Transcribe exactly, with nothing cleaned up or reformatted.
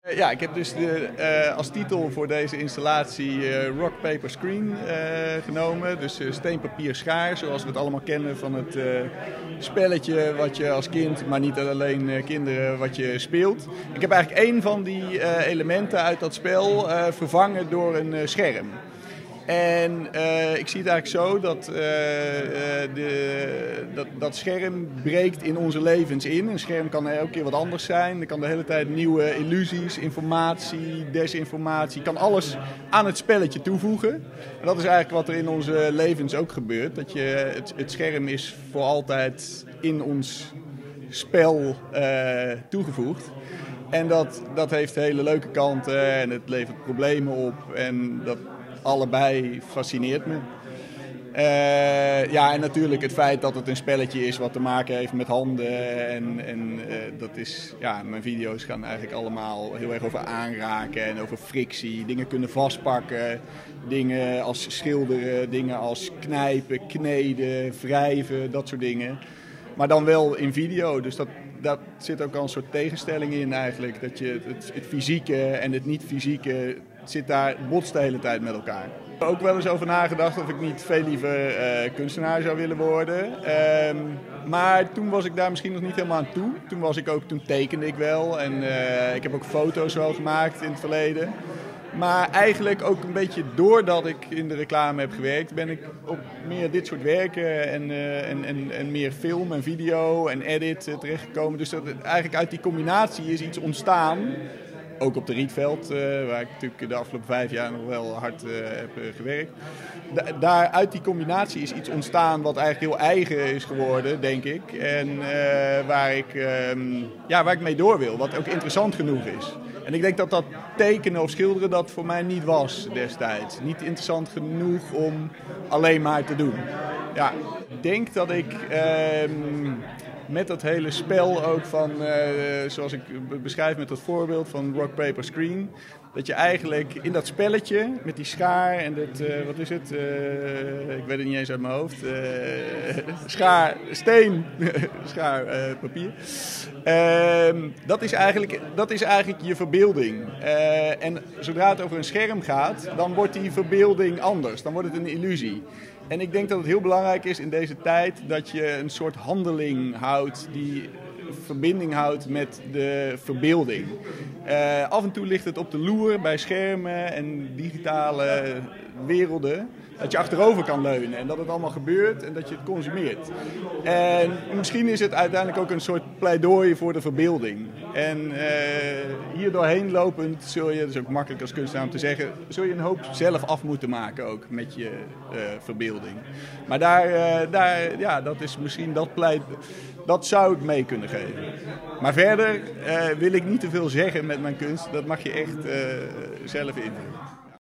Ja, ik heb dus de, uh, als titel voor deze installatie uh, Rock, Paper, Screen uh, genomen. Dus uh, steen, papier, schaar, zoals we het allemaal kennen van het uh, spelletje wat je als kind, maar niet alleen uh, kinderen, wat je speelt. Ik heb eigenlijk één van die uh, elementen uit dat spel uh, vervangen door een uh, scherm. En uh, ik zie het eigenlijk zo dat, uh, de, dat dat scherm breekt in onze levens in. Een scherm kan elke keer wat anders zijn. Er kan de hele tijd nieuwe illusies, informatie, desinformatie, kan alles aan het spelletje toevoegen. En dat is eigenlijk wat er in onze levens ook gebeurt. Dat je, het, het scherm is voor altijd in ons spel uh, toegevoegd. En dat, dat heeft hele leuke kanten en het levert problemen op en dat allebei fascineert me. Uh, ja, en natuurlijk het feit dat het een spelletje is wat te maken heeft met handen. En, en uh, dat is, ja, mijn video's gaan eigenlijk allemaal heel erg over aanraken en over frictie. Dingen kunnen vastpakken, dingen als schilderen, dingen als knijpen, kneden, wrijven, dat soort dingen. Maar dan wel in video, dus dat, dat zit ook al een soort tegenstelling in eigenlijk. Dat je het, het fysieke en het niet-fysieke zit daar, botst de hele tijd met elkaar. Ik heb ook wel eens over nagedacht of ik niet veel liever uh, kunstenaar zou willen worden. Um, maar toen was ik daar misschien nog niet helemaal aan toe. Toen, was ik ook, toen tekende ik wel en uh, ik heb ook foto's wel gemaakt in het verleden. Maar eigenlijk ook een beetje doordat ik in de reclame heb gewerkt, ben ik op meer dit soort werken en, uh, en, en, en meer film en video en edit uh, terechtgekomen. Dus dat, eigenlijk uit die combinatie is iets ontstaan. Ook op de Rietveld, uh, waar ik natuurlijk de afgelopen vijf jaar nog wel hard uh, heb uh, gewerkt. Da- daar uit die combinatie is iets ontstaan wat eigenlijk heel eigen is geworden, denk ik. En uh, waar, ik, uh, ja, waar ik mee door wil, wat ook interessant genoeg is. En ik denk dat dat tekenen of schilderen dat voor mij niet was destijds. Niet interessant genoeg om alleen maar te doen. Ja, ik denk dat ik uh, met dat hele spel ook van, uh, zoals ik beschrijf met dat voorbeeld van Rock, Paper, Screen, dat je eigenlijk in dat spelletje met die schaar en dat, uh, wat is het, uh, ik weet het niet eens uit mijn hoofd, uh, schaar, steen, schaar, uh, papier. Uh, dat, is eigenlijk, dat is eigenlijk je verbeelding. Uh, en zodra het over een scherm gaat, dan wordt die verbeelding anders, dan wordt het een illusie. En ik denk dat het heel belangrijk is in deze tijd dat je een soort handeling houdt die verbinding houdt met de verbeelding. Uh, af en toe ligt het op de loer bij schermen en digitale werelden. Dat je achterover kan leunen en dat het allemaal gebeurt en dat je het consumeert. En misschien is het uiteindelijk ook een soort pleidooi voor de verbeelding. En uh, hier doorheen lopend zul je, dat is ook makkelijk als kunstenaar om te zeggen, zul je een hoop zelf af moeten maken ook met je uh, verbeelding. Maar daar, uh, daar, ja, dat is misschien dat pleit, dat zou ik mee kunnen geven. Maar verder uh, wil ik niet te veel zeggen met mijn kunst, dat mag je echt uh, zelf invullen.